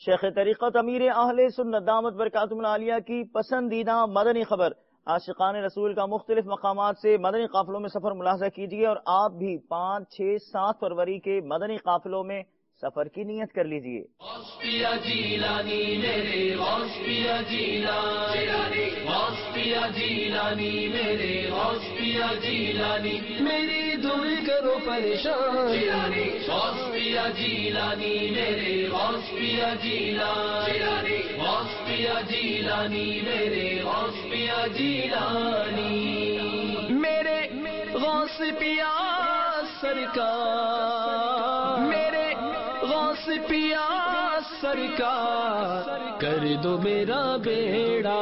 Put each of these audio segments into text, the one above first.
شیخ طریقت امیر اہل سنت دامت برکاتہم العالیہ کی پسندیدہ مدنی خبر، عاشقان رسول کا مختلف مقامات سے مدنی قافلوں میں سفر ملاحظہ کیجیے، اور آپ بھی 5، 6، 7 فروری کے مدنی قافلوں میں سفر کی نیت کر لیجیے۔ میری دور کرو پریشان جیلانی میرے غوث پیا جیلانی میرے غوث پیا جیلانی میرے غوث پیا سرکار میرے غوث پیا سرکار کر دو میرا بیڑا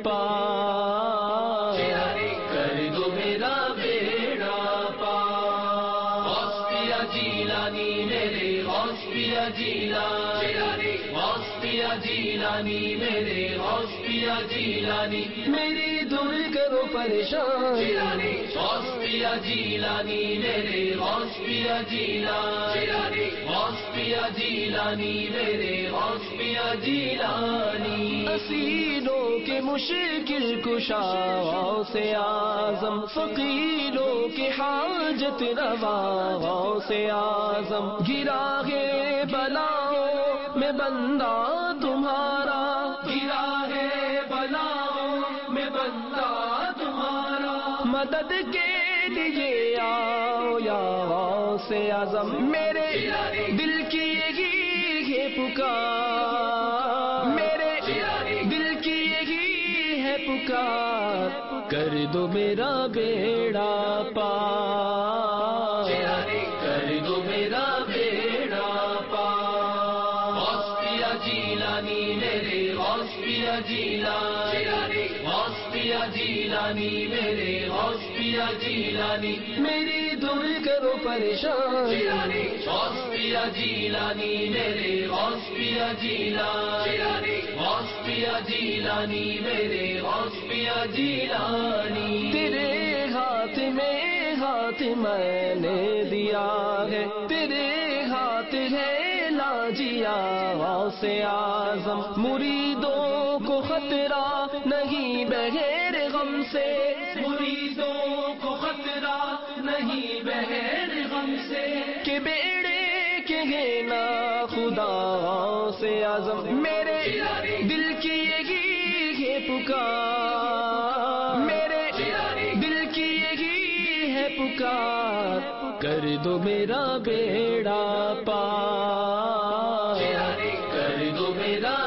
پار کر دو میرا بیڑا پار غوث پیا جیلانی میرے غوث پیا جیلانی غوث پیا جیلانی میرے غوث پیا جیلانی میری دور کرو پریشان غوث پیا جیلانی میرے غوث پیا جیلانی غوث پیا جیلانی میرے غوث پیا جیلانی اسیروں کے مشکل کشا غوث اعظم فقیروں کے حاجت روا غوث اعظم گرا ہے بلاؤں میں بندہ تمہارا گرا ہے بلاؤں میں بندہ تمہارا مدد کے لیے آؤ یا غوث اعظم میرے دل کی یہی ہے پکار میرے دل کی یہی ہے پکار کر دو میرا بیڑا پار کر دو میرا بیڑا پار غوث پیا جیلانی میرے غوث پیا جیلانی غوث پیا جیلانی میرے غوث پیا جیلانی میری دور کرو پریشان غوث پیا جیلانی میرے غوث پیا جیلانی غوث پیا جیلانی میرے غوث پیا جیلانی تیرے ہاتھ میں ہاتھ میں نے دیا ہے تیرے ہاتھ ہے لاجیا غوث اعظم مریدوں کو خطرہ نہیں بغیر غم سے مریدوں کو خطرہ نہیں بغیر غم سے کہ بیڑے کے ہے نا خدا غوث اعظم میرے دل کی یہی ہے پکار میرے دل کی یہی ہے پکار کر دو میرا بیڑا پار کر دو میرا